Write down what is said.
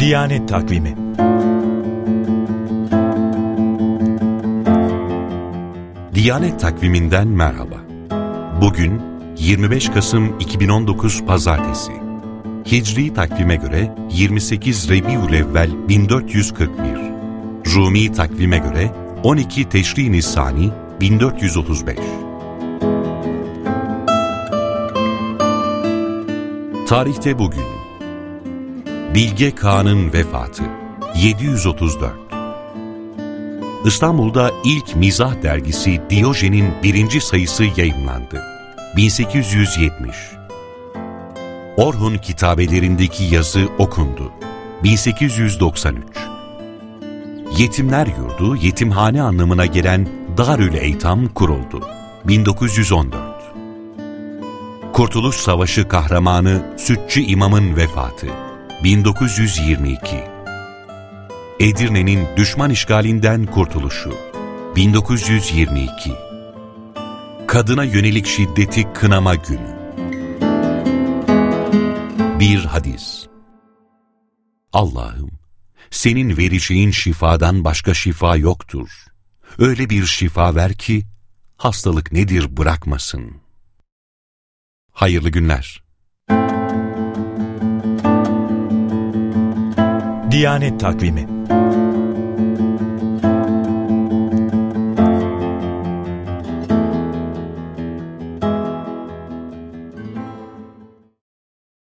Diyanet Takvimi. Diyanet Takvimi'nden merhaba. Bugün 25 Kasım 2019 Pazartesi. Hicri takvime göre 28 Rebiülevvel 1441. Rumi takvime göre 12 Teşrin-i Nisani 1435. Tarihte bugün Bilge Kağan'ın vefatı 734. İstanbul'da ilk mizah dergisi Diyojen'in 1. sayısı yayımlandı. 1870. Orhun kitabelerindeki yazı okundu. 1893. Yetimler Yurdu, yetimhane anlamına gelen Darül Eytam kuruldu. 1914. Kurtuluş Savaşı kahramanı Sütçü İmam'ın vefatı. 1922. Edirne'nin düşman işgalinden kurtuluşu. 1922. Kadına yönelik şiddeti kınama günü. Bir hadis. Allah'ım, senin vereceğin şifadan başka şifa yoktur. Öyle bir şifa ver ki hastalık nedir bırakmasın. Hayırlı günler. Diyanet Takvimi.